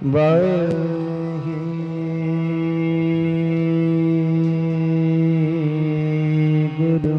वाहेगुरु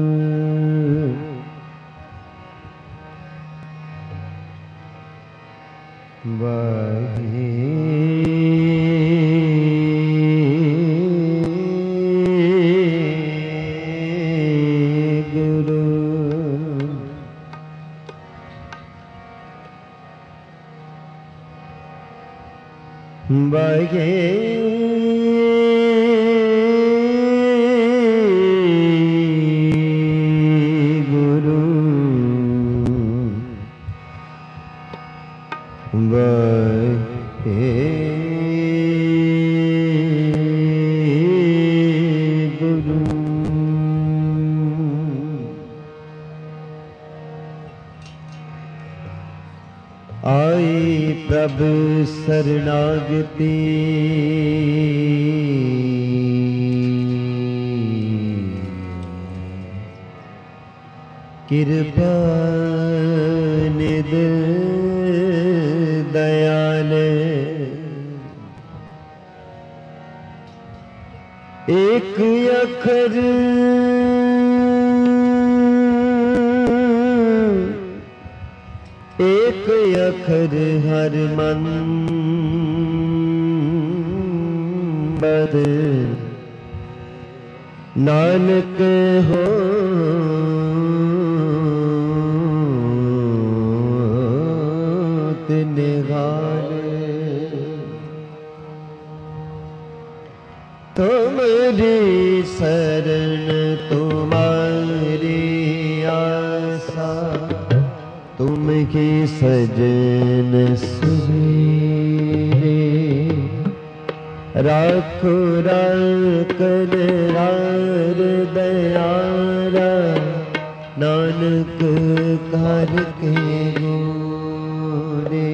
आई प्रभु शरणागति कृपा निध दयाल एक अखर एक अखर हर मन बद नानक हो निहाल तुम्हारी शरण तुम्हारी आशा तुमकी सजन सुबेरे राखो राखन रार दयारा नानक कर के गोरे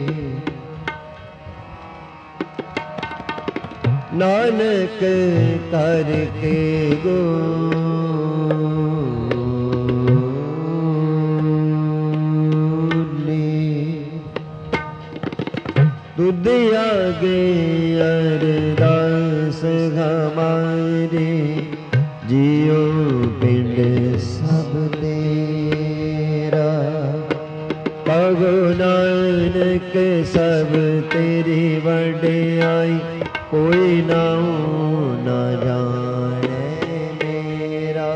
नानक कर के तुद आगे अरदास हमारे जियो पिंड सब तेरा पगो नानक सब तेरी वड्याई कोई नाऊ न जाने मेरा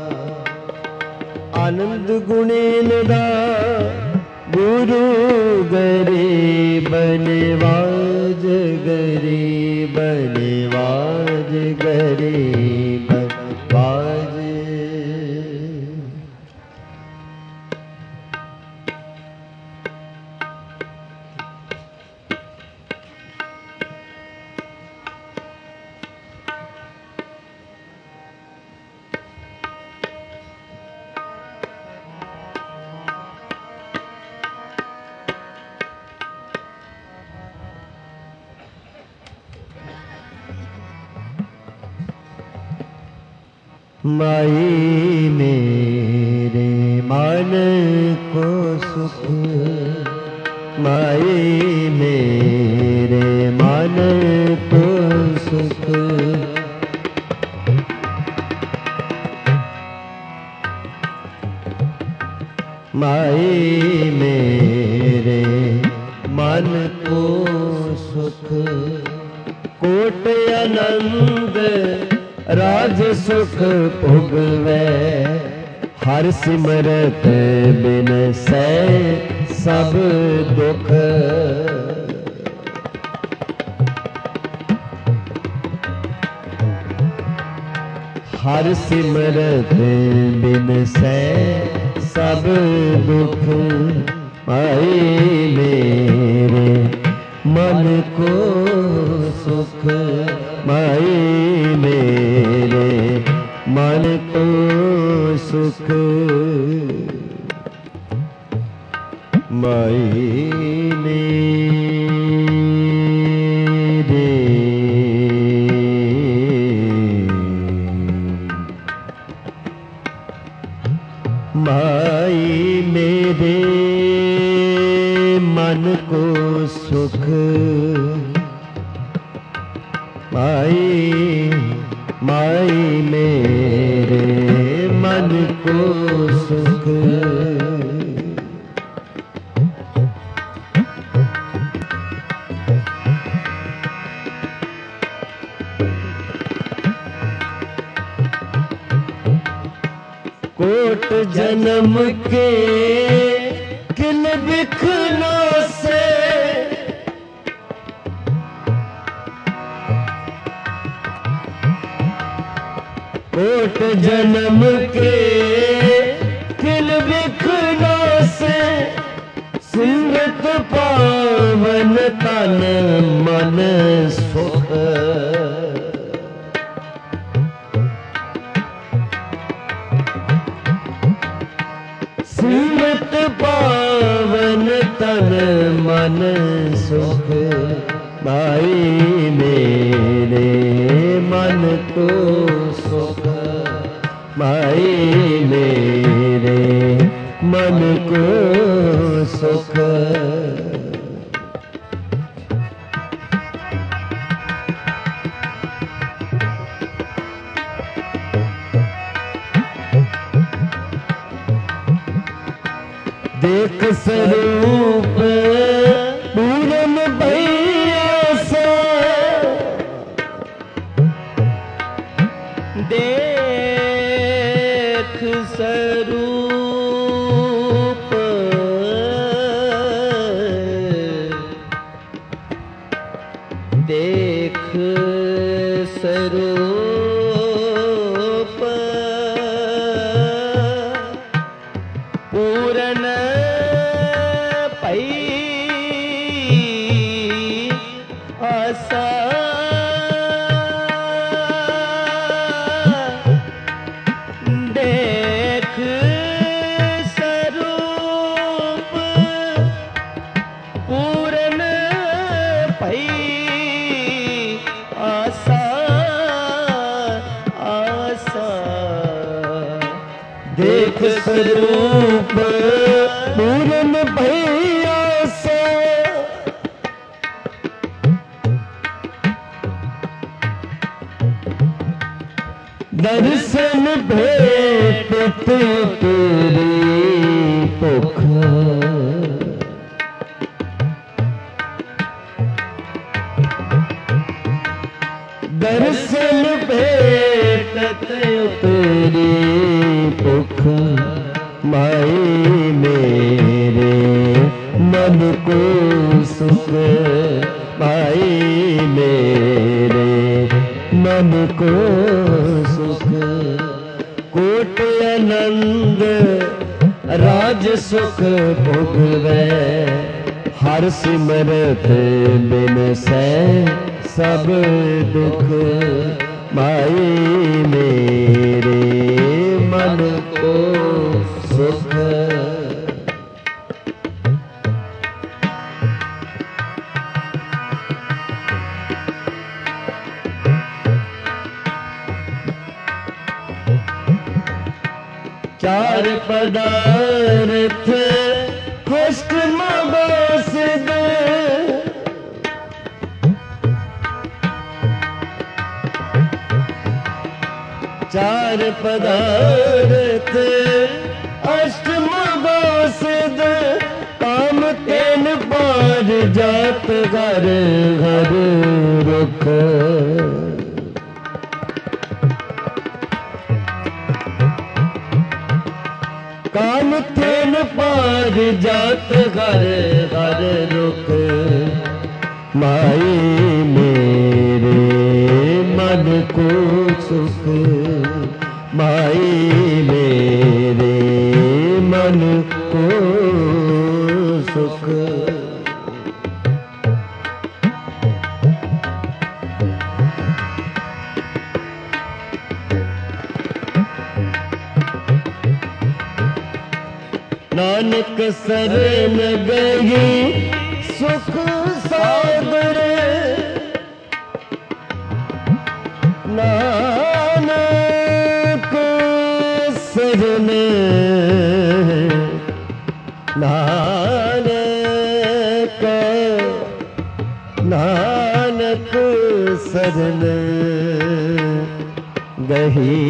आनंद गुणेन दा गुरु गरीब नवाज गरीब नवाज गरीब नवाज माई मेरे मन को सुख माई मेरे मन को सुख माई मेरे मन को सुख कोट आनंद राज सुख भोगवै हर सिमरत बिन सै सब दुख हर सिमरत बिन सै सब दुख आई मेरे मन को सुख माई मेरे मन को सुख माई मेरे माई मेरे मन को सुख माई माई मेरे मन को सुख। कोट जन्म के किन बिखनों से कोट जन्म के किन बिखनों से सिमरत पावन तन मन सुख। सिमरत पावन तन मन सुख माई मेरे मन को सुख माई मेरे मन को सुख। देख स्वरूप पूरन भैया से देख स्वरूप देख स्वरूप पूरन आसा देख स्वरूप पूरन पई आसा आसा देख स्वरूप पूरन पई आसा। दर्शन भेटत तेरी भुख दर्शन भेटत तेरी भुख माई मेरे मन को सुख माई मेरे मन को सुख। कोट आनंद राज सुख भोगवै हर सिमरत बिन सै सब दुख माई मेरे मन को सुख। चार पदार्थ कष्ट मबोसद चार पदार्थ अष्ट मबोसद काम तेन पार जात घर घर रुख। काम तेन पार जात घर घर रुख माई मेरे मन को सुख माई मेरे मन को सुख। नानक शरण गई सुख सागर नानक शरण नानक नानक सरन गही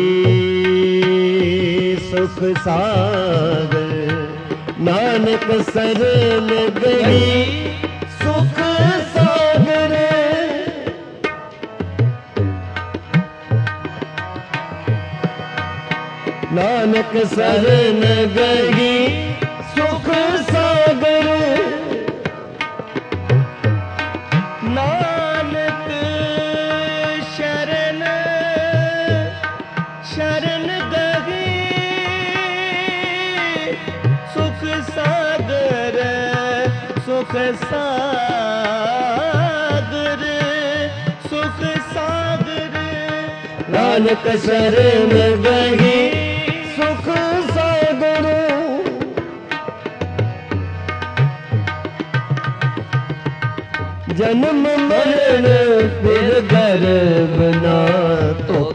सुख सागर, नानक सरन गही सुख सागर, नानक सरन गही सुख सागर, नानक शरण शरण गही सुख सागर, सुख सागर, सुख सागर, नानक शरण गही सुख सागर, जन्म मरण फिर गर्भ ना तुख,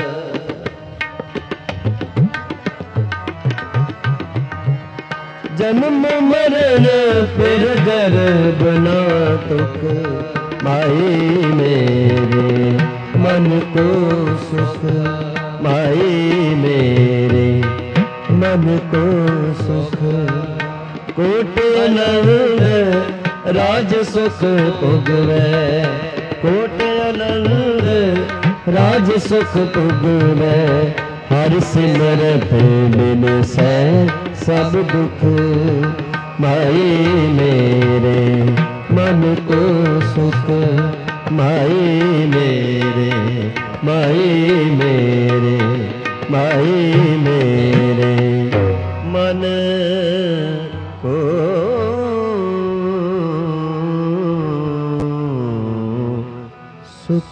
जन्म मरण फिर गर्भ ना तुख, माई मेरे मन को सुख, माई मेरे मन को सुख, कोट आनंद राज सुख पुगवै, कोट आनंद राज सुख पुगवै, हर सिमरत बिन सै सब दुख, माई मेरे मन को सुख, माई मेरे, माई मेरे, माई मेरे मन को सुख।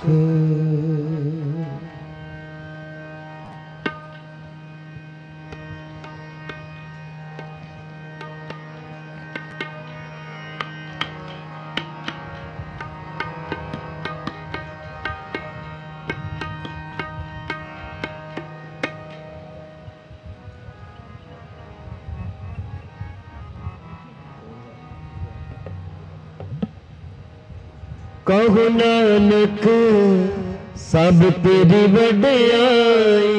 कहु नानक सब तेरी वड्याई,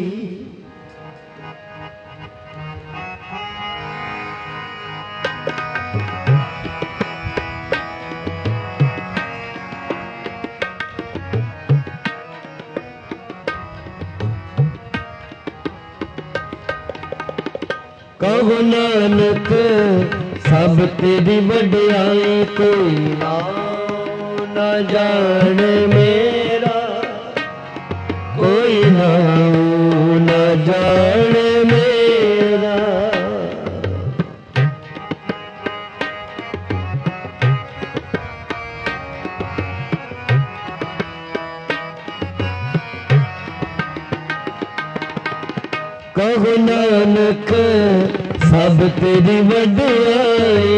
कहु नानक सब तेरी वड्याई, कोई न जाने मेरा, कोई नाम न जाने मेरा, कहु नानक सब तेरी वड्याई,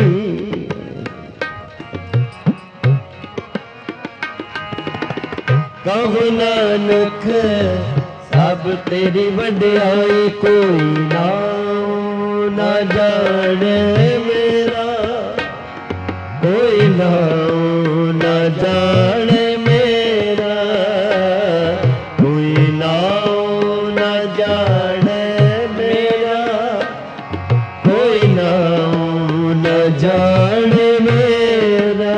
कहु नानक सब तेरी वड्याई, कोई नाम न जाने मेरा, कोई नाम न जाने मेरा, कोई नाम न जाने मेरा, कोई नाम न जाने मेरा,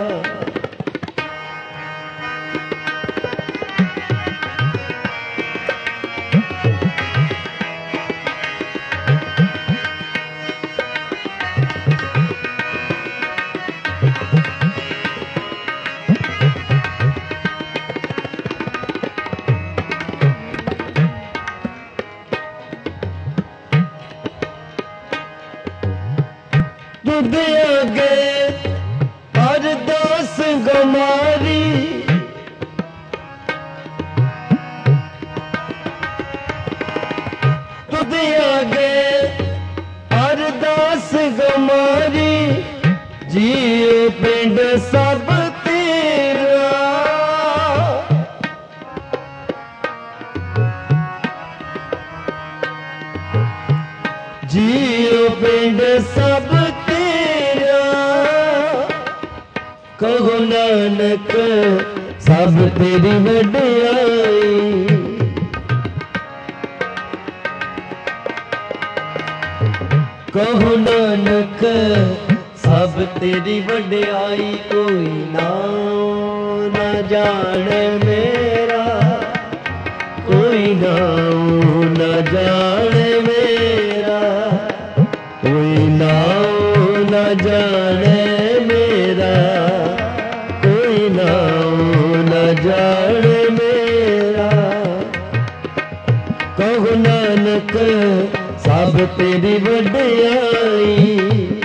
तुझ आगे अरदास गमारी, तुझ आगे अरदास गमारी, जियो पिंड सब तेरा, जियो पिंड सब कहो नानक सब तेरी वड्याई। कहो नानक सब तेरी वड्याई, कोई नाम न जाने मेरा, कोई नाम न जाने मेरा, कोई नाम न जाने मेरा, कोई नाम न जाने मेरा। कहो नानक सब तेरी वड्याई।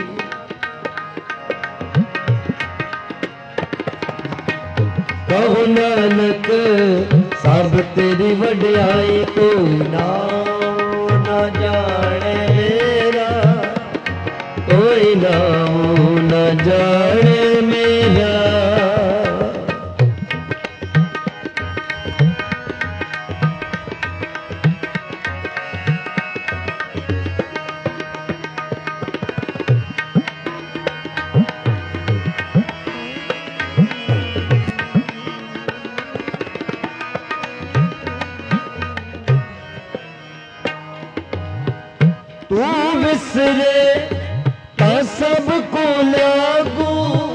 कहो नानक सब तेरी वड्याई, कोई नाम न जाने मेरा, कोई नाम न जाने मेरा। तू विसरे ता सबको लागू,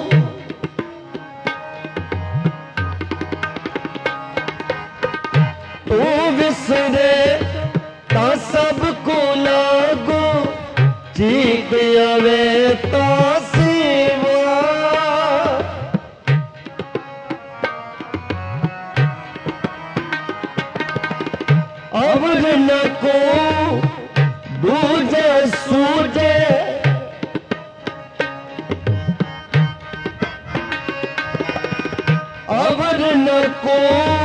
तू विसरे ता सबको लागू, चीख आवे ता सेवा। अवर न को दूजे सूझे, अवर न को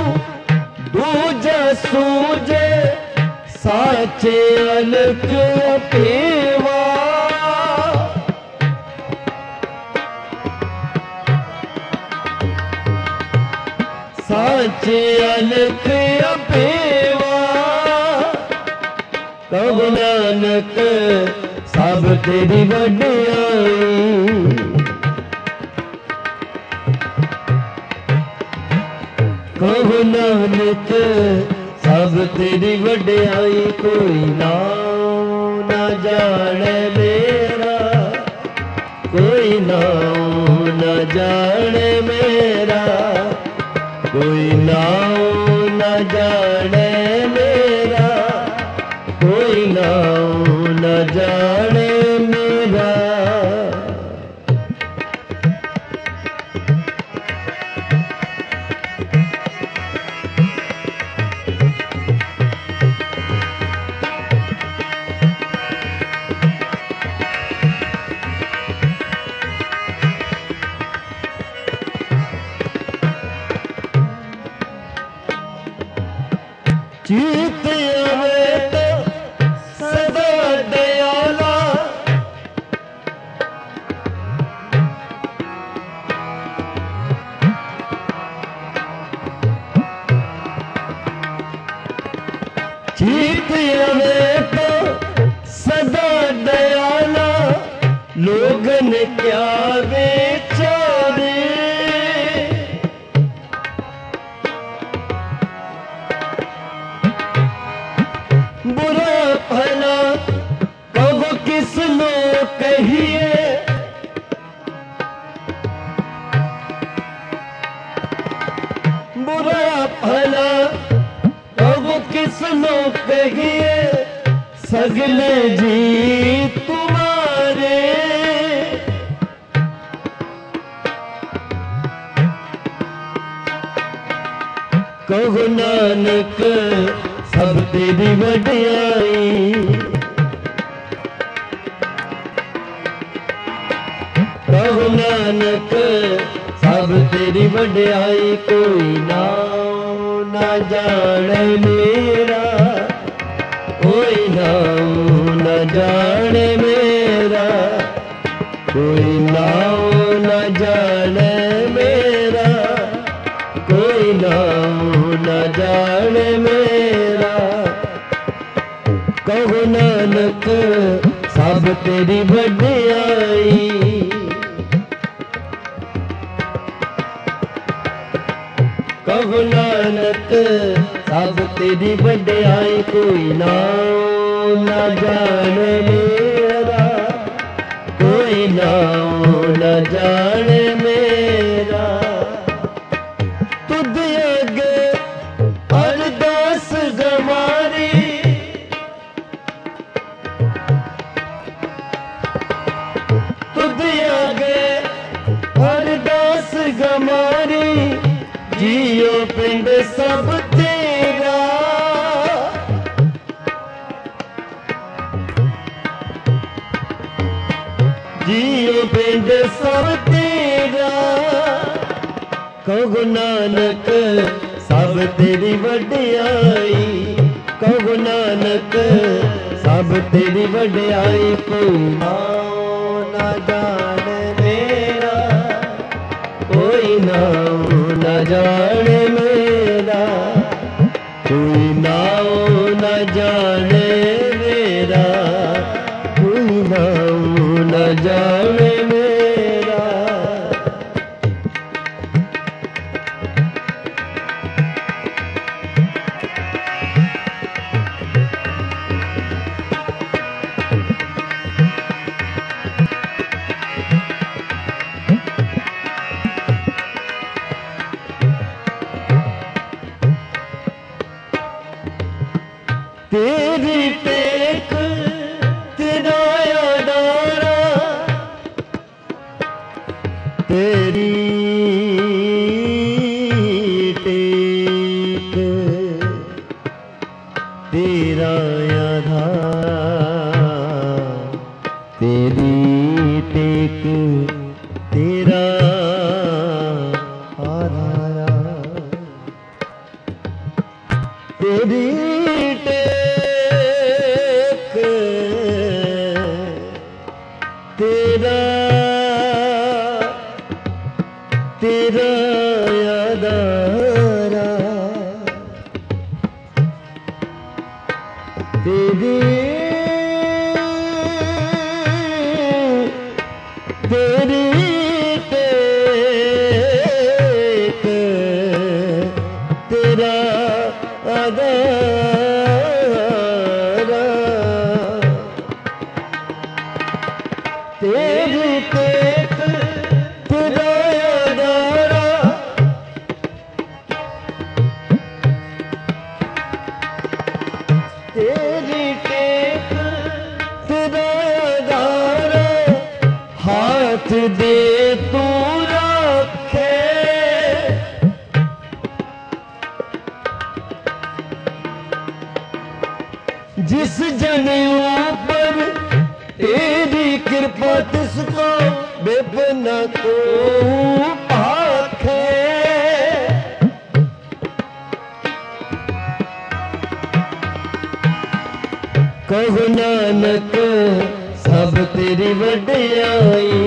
दूजे सूझे, साचे अलख पेवा। साचे अलख पेवा। कहो नानक सब तेरी वड्याई। कहो नानक सब तेरी वड्याई, कोई नाम न जाने मेरा, कोई नाम न जाने मेरा, कोई नाम न जाने मेरा, कोई नाम न जाने मेरा। चीत आवे तो सदा दयाला, चीत आवे तो सदा दयाला, लोगन क्या बेचारे। बुरा भला कब किस नो कहिए, बुरा भला कब किस नो कहिए, सगले जी तुम्हारे। कहो नानक सब तेरी वड्याई। कहो नानक सब तेरी वड्याई, कोई नाम न जाने मेरा, कोई नाम न जाने मेरा, कोई नाम न जाने मेरा, कोई नाम न जाने मेरा। कहो नानक सब तेरी वड्याई। कहो नानक सब तेरी वड्याई, कोई नाम न जाने मेरा, कोई नाम न जाने मेरा। तुझ आगे अरदास गवारी, तुझ आगे अरदास गवारी, जियो पिंड सब तेरा। जियो पिंड सब तेरा, कहो नानक सब तेरी वड्याई, कहो नानक सब तेरी वड्याई, कोई नाम न जाने मेरा, कोई नाम न जाने मेरा, कोई नाम न जाने मेरा, कोई नाम न जाने मेरा। तेरी टेक तेरा यादारा, तेरी टेक तेरा आधार, तेरी टेक तेरा आधार, तेरी टेक तेरा तेरा आधारा, तेरी तेरी टेक तेरा आधारा, तेरी टेक तेरा आधारा, तेरी टेक तेरा आधारा, हाथ दे तू रखे, जिस जनेऊ पर तेरी कृपा, तिसको बेपना को आखे। कहो नानक सब तेरी वड्याई,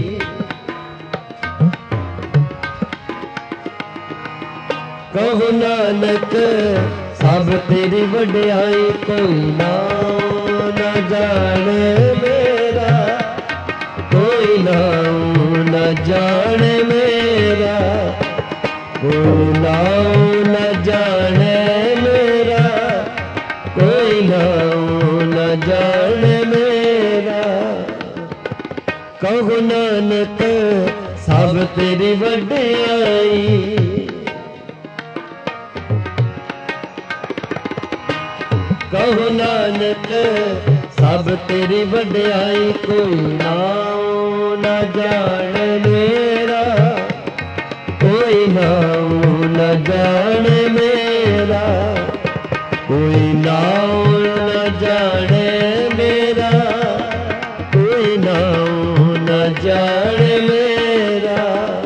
कहो नानक सब तेरी वड्याई, कोई नाम न जाने मेरा, कोई नाम न जाने मेरा, कोई नाम न जाने मेरा, कोई नाम न जाने मेरा। कहो नानक सब तेरी वड्याई, कहो नानक सब तेरी वड्याई, कोई नाम न जाने मेरा, कोई नाम न जाने मेरा, कोई नाम न जाने मेरा, कोई नाम न जाने मेरा।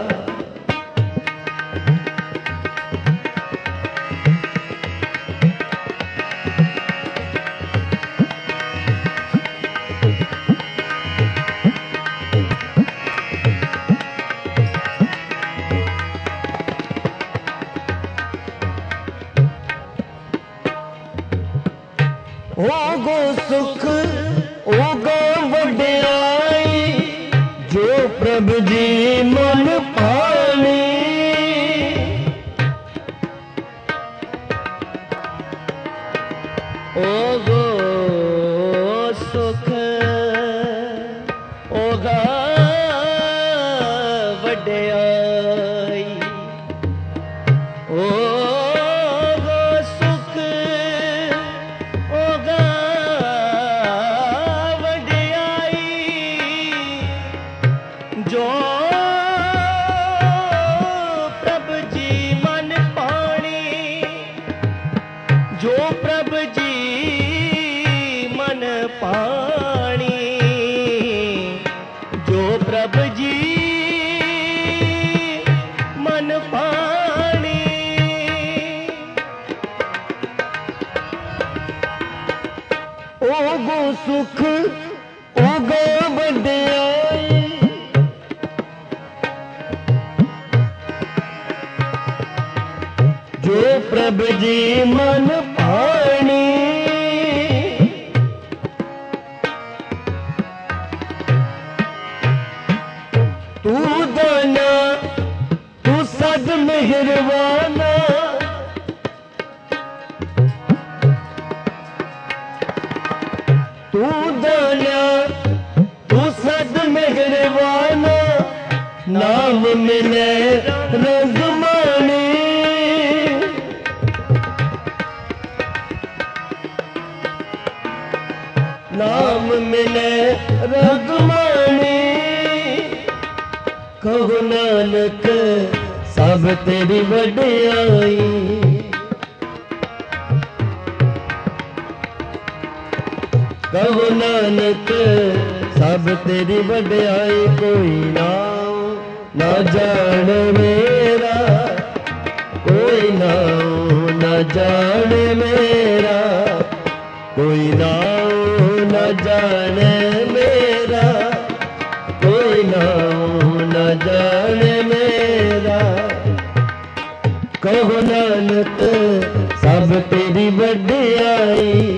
होगो सुख होगो वड्याई, जो प्रभु जी मन पानी। सुख उगो बड़ाई जो प्रभ जी मन पानी तू दाना तू सद मेहरबाना तू दाना तू सद मेहरबाना नाम मिले रज़मानी नाम मिले रज़मानी कहो नानक सब तेरी वड्याई कहो नानक सब तेरी वड्याई कोई नाम ना जान मेरा कोई नाम ना जान मेरा कोई नाम ना जान मेरा कोई नाम ना जान मेरा कहो नानक सब तेरी वड्याई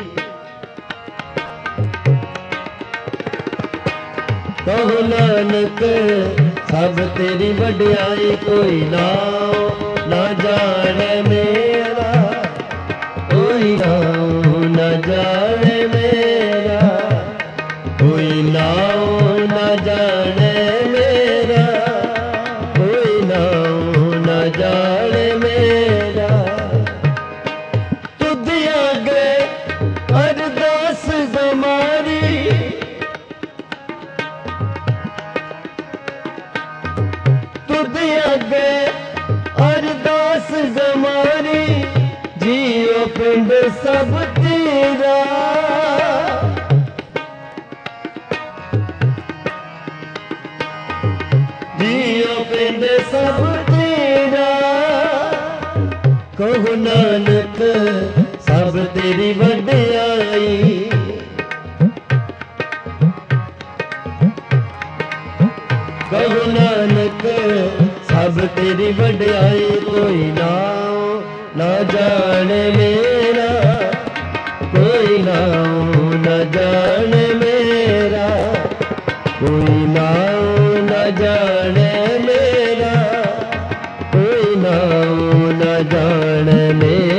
कहो नानक सब तेरी वड्याई कोई नाम ना जाने मेरा कोई नाम ना जाने मेरा कोई नाम ना जाने मेरा कोई नाम ना जाने मेरा तुझ आगे अरदास हमारी अगे अरदास हमारी जियो पिंड सब तेरा जियो पिंड सब तेरा कहो नानक सब तेरी वड्याई कहो नानक सब तेरी वड्याई कोई नाम ना जाने मेरा कोई नाम ना जाने मेरा कोई नाम ना जाने मेरा कोई नाम ना जाने मेरा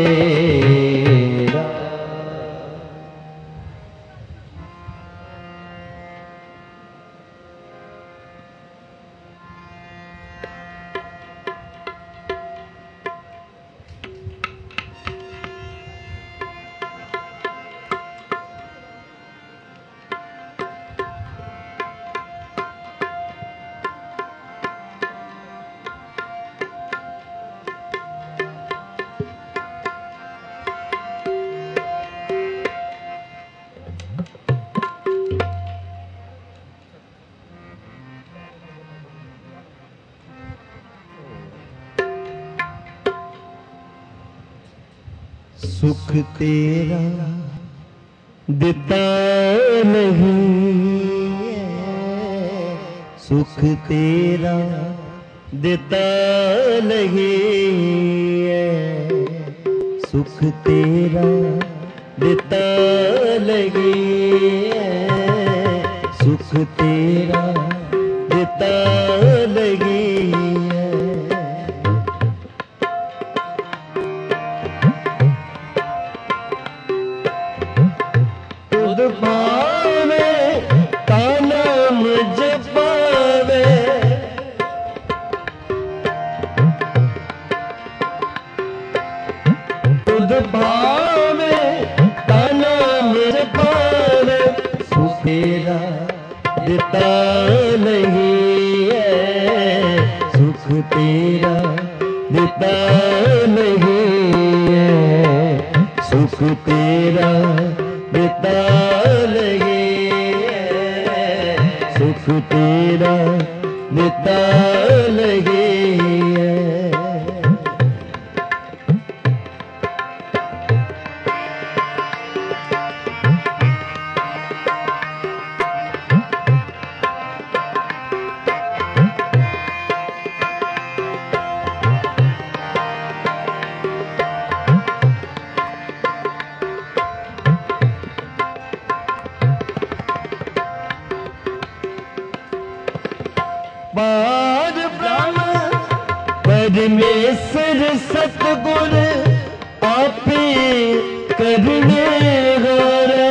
सुख तेरा दिता नहीं सुख तेरा दिता नहीं सुख तेरा दिता नहीं सुख तेरा दिता नहीं पावे का नाम जपावे देता नहीं है, सुख तेरा देता नहीं है, सुख तेरा देता नहीं है, सुख तेरा देता नहीं है। पार ब्रह्म परमेश्वर सतगुर आपे करने हारा,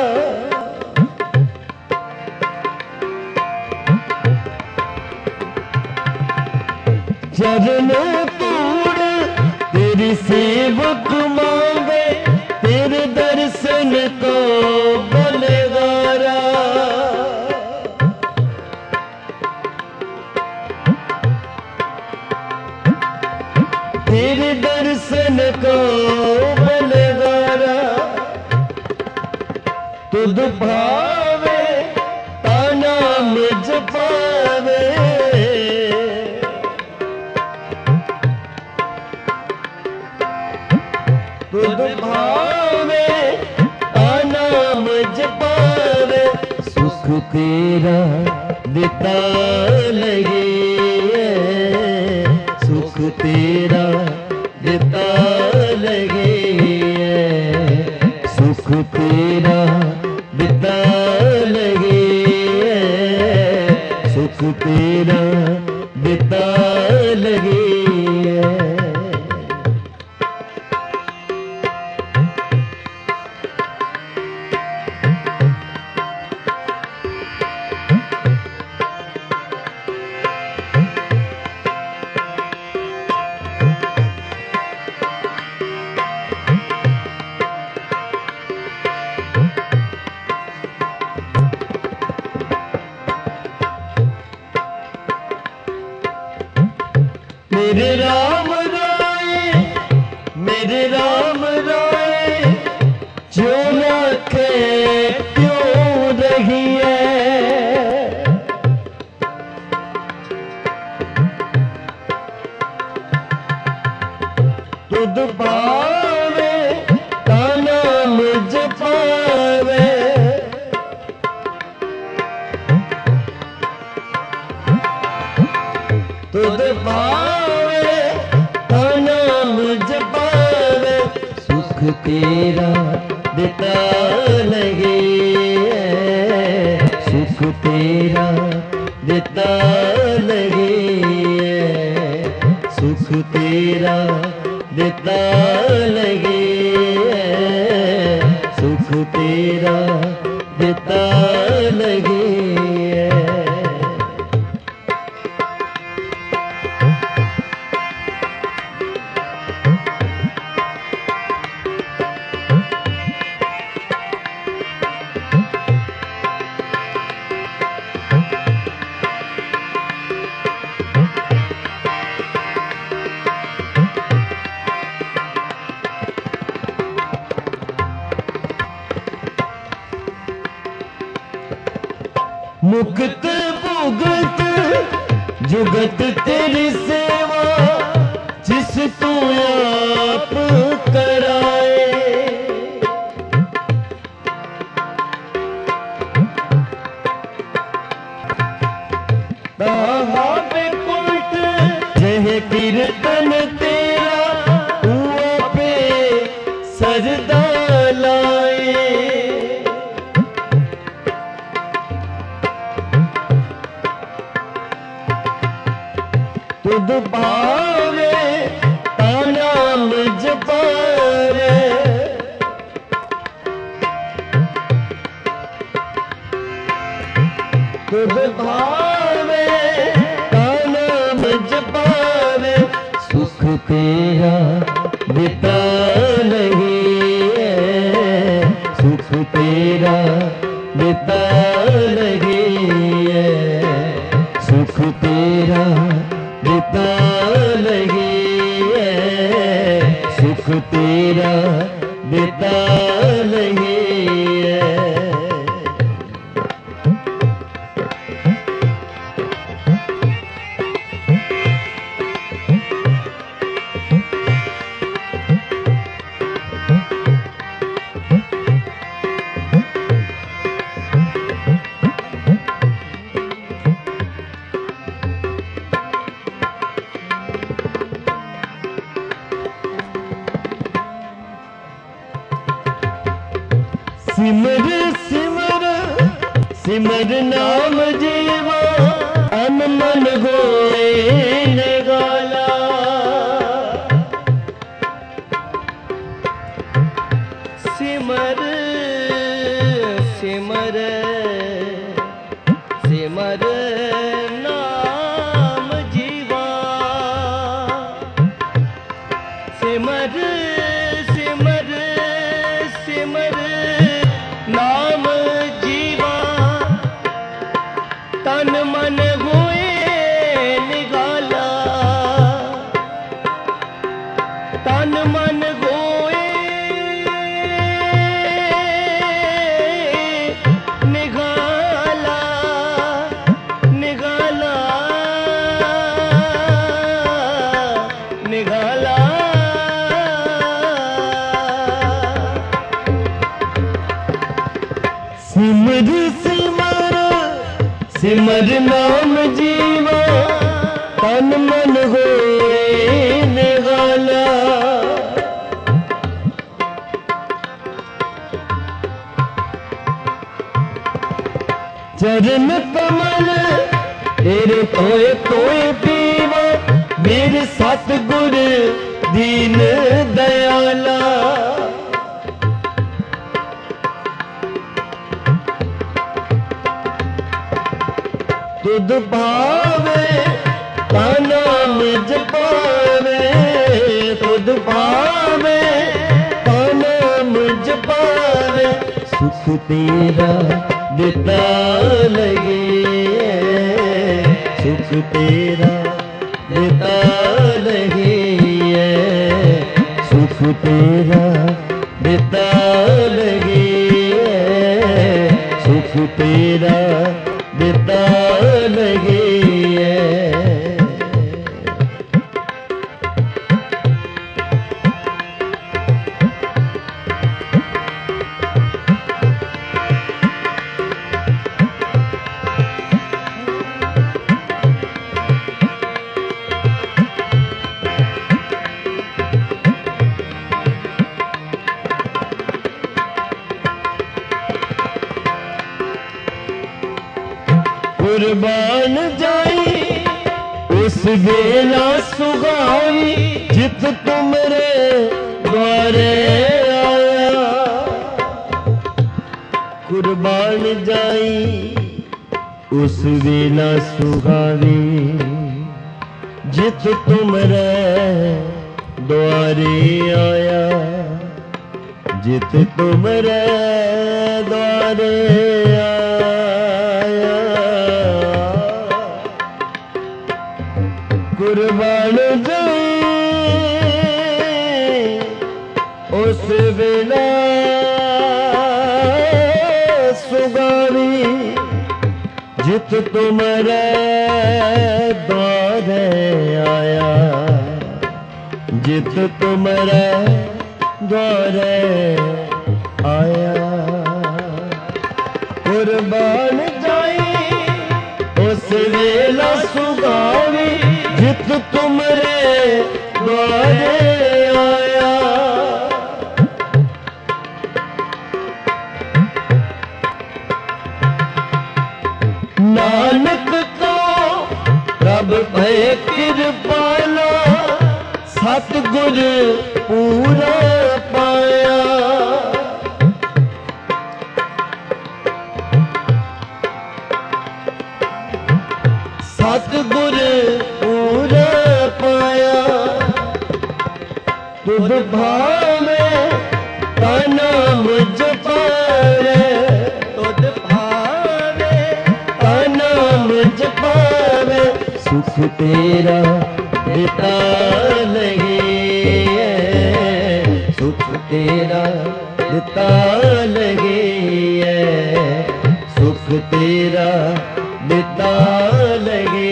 चरणों तूड़ तेरी सेवक मांगे, तेरे दर्शन को बलगारा। तेरे दर्शन को बलगारा, तुद भावे ताना मुझ पावे, तुद भावे ताना मुझ पावे, सुख तेरा देता लगे, सुख तेरा देता लगे, सुख तेरा देता लगे, सुख तेरा देता लगे। मेरे राम राय, मेरे राम राय, जो लाखे क्यों रही है, तुद पावे ताना मुझ पावे, तुद पावे ताना मुझ पावे, सुख तेरा देता लगे, सुख तेरा देता लगे, सुख तेरा देता लगे, सुख तेरा देता लगे। मुक्त भुगत जुगत तेरी सेवा, जिस तू आप कराए, कुट जय कीर्तन तेरा, हुआ पे सरदा लाए, तुद भावे ताना मुझ पावे, तुद भावे ताना मुझ पावे, सुख तेरा देता नहीं है, सुख तेरा देता नहीं बिता लगी है, सुख तेरा बिता लगी है। सिमर सिमर सिमर नाम जीवा, तन मन होए निगाला। सिमर सिमर सिमर नाम जीवा, सिमर सिमर सिमर नाम जीवा, तन मन होए निगाला। तन मन होए निगाला, निगाला निगाला। सिमर सिमर सिमर नाम जीवा, तन मन होए निगाला। चरण कमल तेरे कोए कोए पीवा, मेरे सतगुर दीन दयाला। तुद पावे ता नाम जपावे, तुद पावे ता नाम जपावे, सुख तेरा बिता लगे है, सुख तेरा बिता लगे है, सुख तेरा बिता लगे है, सुख तेरा बिता लगे है। कुर्बान जाई उस बेला सुगाई, जित तुमरे द्वारे आया। कुर्बान जाई उस बेला सुगाई, जित तुमरे द्वारे आया। जित तुमरे द्वारे आया, कुर्बान जाए उस बेला सुगावी, जित तुमरे द्वारे आया। जित तुमरे द्वारे आया। कुर्बान जाई उस वेला सुगावी, जित तुमरे द्वारे आया। नानक को रब भय कृपाला, सतगुर पूरा पाया। सतगुर पूरा पाया। तुद भावे ता नाम जपावे, तुद भावे ता नाम जपावे। सुख सुख तेरा देता लगे, सुख तेरा देता लगे, सुख तेरा देता लगे,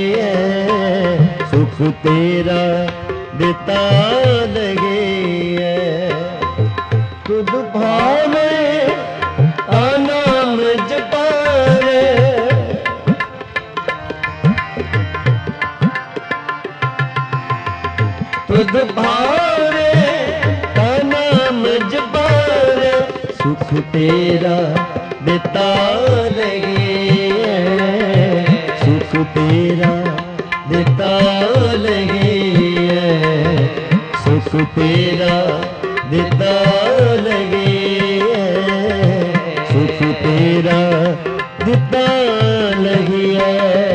सुख तेरा देता लगे। तुद भावे नाम जपावे, तुद भावे नाम जपावे, सुख तेरा देता लगे, सुख तेरा देता लगे, सुख तेरा देता लगे, सुख तेरा देता लगे।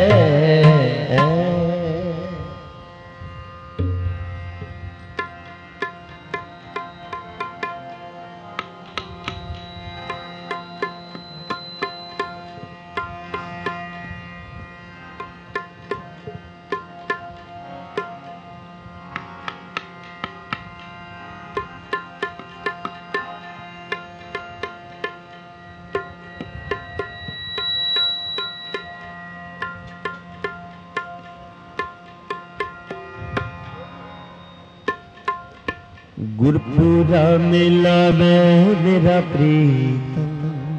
गुरपुरा मिलावे मेरा प्रीतम,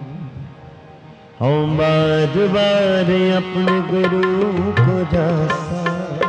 हम बार बार अपने गुरु को जासा।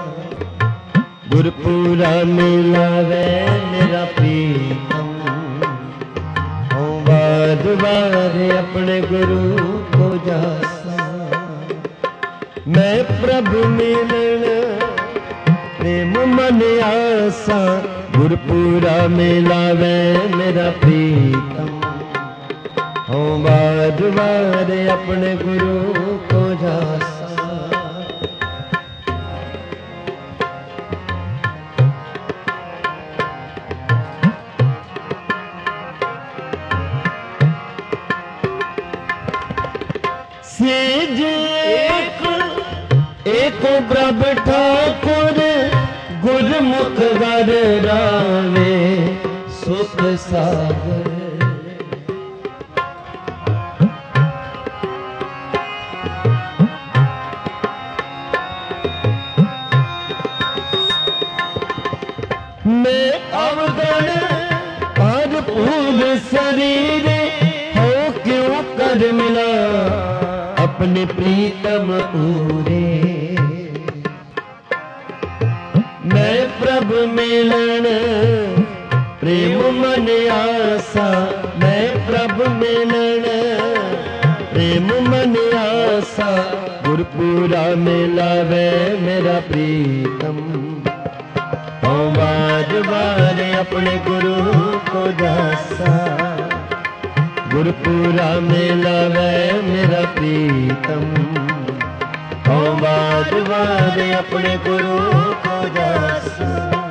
गुरपुरा मिलावे मेरा प्रीतम, हम बार बार अपने गुरु को जासा। मैं प्रभु मिलन प्रेम मन आसा, गुरपुरा मिलावे मेरा प्रीतम, हो बार बार अपने गुरु को जासा। सेज एक प्रभ ठाकुर, गुरमुख गर रावे सुख सागर। मैं अवगण भरपूर शरीर, हो क्यों कर मिला अपने प्रीतम पूरे। मैं प्रभु मिलन प्रेम मन आसा, मैं प्रभु मिलन प्रेम मन आसा। गुरपुरा मिलावे मेरा प्रीतम, हो बार बार अपने गुरु को दासा। गुरपुरा मिलावे मेरा प्रीतम, हो बार बार अपने गुरु को दासा।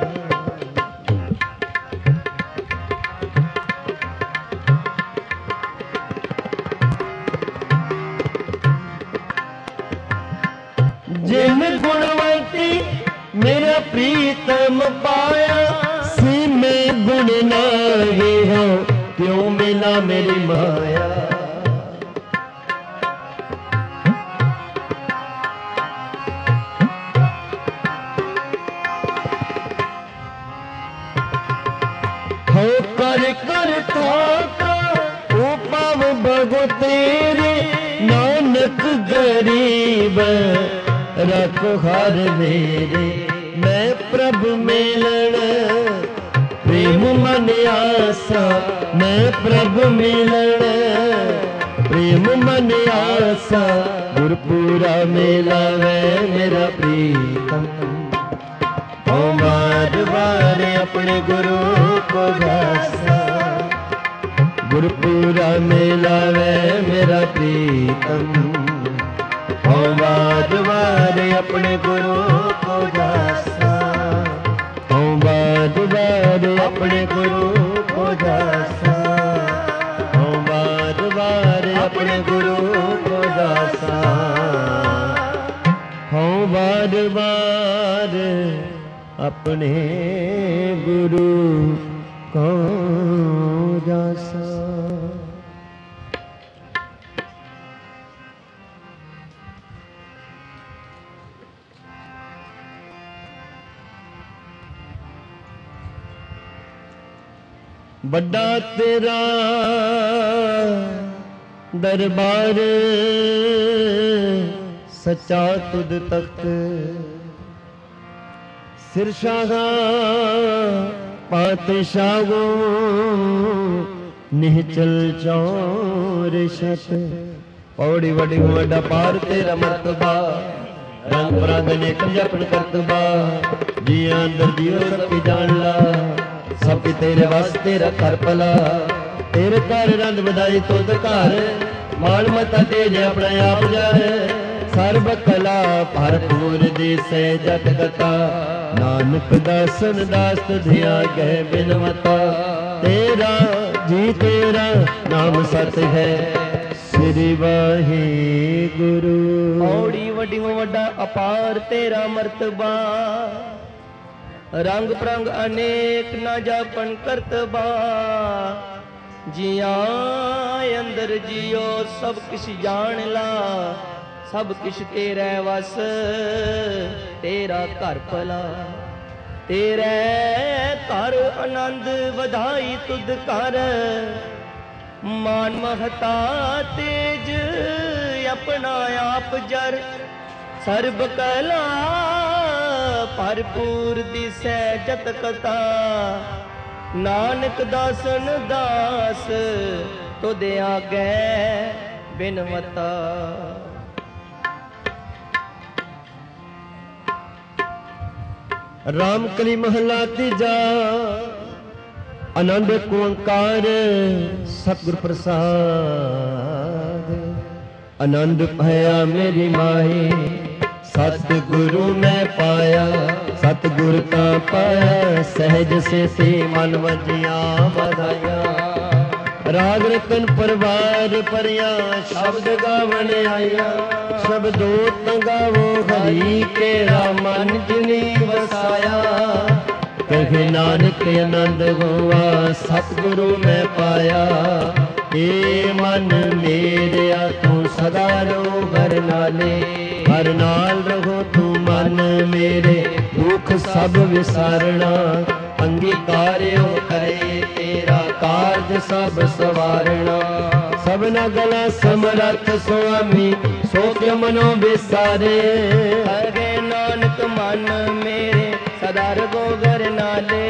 जिन गुणवंती मेरा प्रीतम पाया, सी में गुण नागे हो क्यों मिला मेरी माया। हो कर कर था ओ पाव बगो तेरे, नानक गरीब रखो हर मेरे। मैं प्रभु मिलन प्रेम मन आसा, मैं प्रभु मिलन प्रेम मन आसा। गुरपुरा मिलावे मेरा प्रीतम, हो बार बार अपने गुरु को दासा। गुरपुरा मिलावे मेरा प्रीतम, हो बार बार अपने गुरु को दासा। हो बार बार अपने गुरु को दासा। हो बार बार अपने गुरु को दासा। हो बार बार अपने गुरु को जासा। बड़ा तेरा दरबार सच्चा तुद तख्त, सिर शाहा पातशाहो निहचल चौर शत। पौड़ी वड़ी वड्डा पार तेरा मर्तबा, रंग बरंग अनेक जपन करतबा। जिया अंदर जियो सबकी जान ला, सबके तेरे वास तेरा कर भला। तेरे घर रंग बधाई तुद घर, मान मता तेज अपने आप जाए। सर्व कला भरपूर दिसे जत कथा, नानक दासन दास तुझिया गह बिनवता। तेरा जी तेरा नाम सत है, श्री वाहे गुरु। पौड़ी वड्डी वड्डा अपार तेरा मर्तबा, रंग प्रंग अनेक न जापन करतबा। जिया अंदर जियो सब किश जान ला, सब किश तेरे वस तेरा घर भला। तेरे घर आनंद वधाई तुद कर, मान महता तेज अपना आप जर। सर्ब कला भरपूर दिसै जत कथा, नानक दासन दास तुद आगे बिनवता। राम कली महला तीजा, आनंद ओंकार सतगुर प्रसाद। आनंद पाया मेरी माए, सतगुरु मैं पाया। सतगुर का पाया सहज से थे मन वजिया बधाया। राग रतन परवार परिया शब्द गावन आया। शब्दो गावो हरि केरा मन जिनी वसाया। कहे नानक आनंद हुआ सतगुरु मैं पाया। ए मन मेरा तू सदा रो घर नाले, हर नाल रहो तू मन मेरे दुख सब विसारना। अंगीकार्यो करे तेरा कारज सब सवारना। सबना गला समरथ स्वामी सो क्यों मनो विसारे। हरे नानक मन मेरे सदा रहो घर नाले।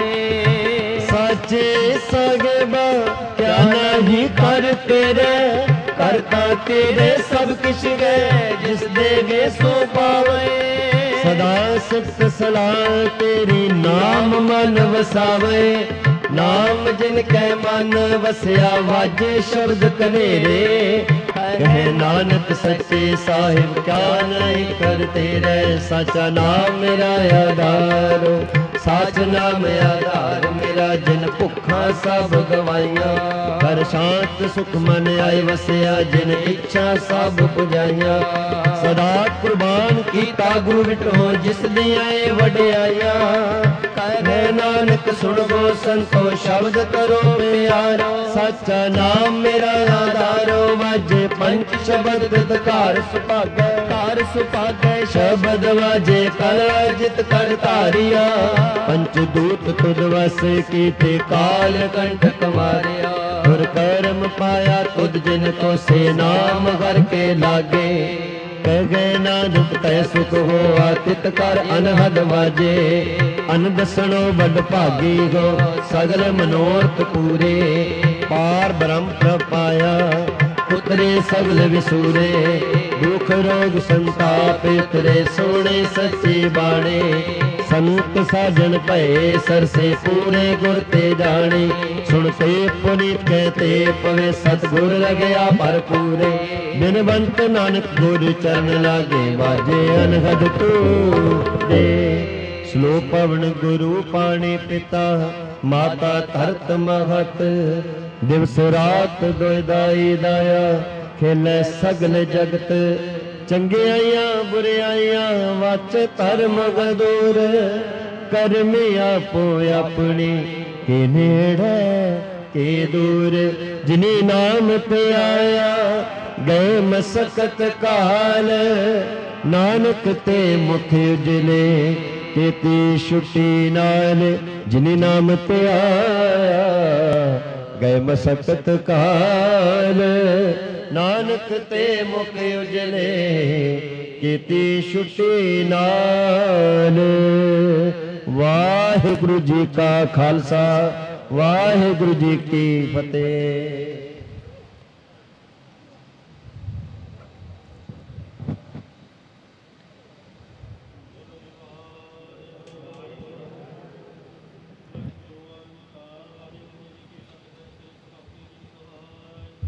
साचे सागेबा क्या नहीं कर तेरे, करता तेरे सब किश गए जिस देगे सो पावे। सदा सिफत सलाह तेरी नाम मन वसावे। नाम जिनके मन वसया वाजे शब्द कनेरे। कहे नानक सच्चे साहिब क्या नहीं कर तेरे। साचा नाम मेरा आधारो, साच नाम आधार मेरा। जिन भुखा सब गवाइया, कर शांत सुख मन आए वसया। जिन इच्छा सब पुजाइया, सदा कुर्बान कीता गुरु विटो जिस दिया वड्याइया। कहे नानक सुनबो संतो शब्द करो प्यारो। सच्चा नाम मेरा आधारो, वाजे पंच शब्द कार सुभागे। कार सुभागे शब्द वाजे कर जित कर तारिया। पंच दूत तुद वस कीते काल कंटक मारिया। गुर कर्म पाया तुद जिन को से नाम घर के लागे। कह गए नानक तय सुख हो आतित कर अनहद वाजे। अन दसणो बड़ भागी हो सगल मनोरथ पूरे। पार ब्रह्म प्रपाया उतरे सगल विसूरे। दुख रोग संताप उतरे सोने सच्चे बाणे। संत साजन भये सरसे पूरे गुर ते जाने। सुनते पुनीत कहते पवे सतगुर लग्या भरपूरे। बिनवंत नानक गुर चरण लागे बाजे अनहद तूरे। श्लोक पवन गुरु पाणी पिता माता धरत महत। दिवस रात दोयदाई दाया खेले सगल जगत। चंगियाइयां बुरियाइयां वाच धर्म गदूर। करम आपो अपने के नेड़े के दूर। जिनी नाम पे आया गए मसकत काल, नानक ते मुख उजले केती छुट्टी नाल। जिनी नाम ते आया गए मसकत काल, नानक ते मुख उजले केती छुट्टी नाल। वाहिगुरु जी का खालसा, वाहिगुरु जी की फतेह।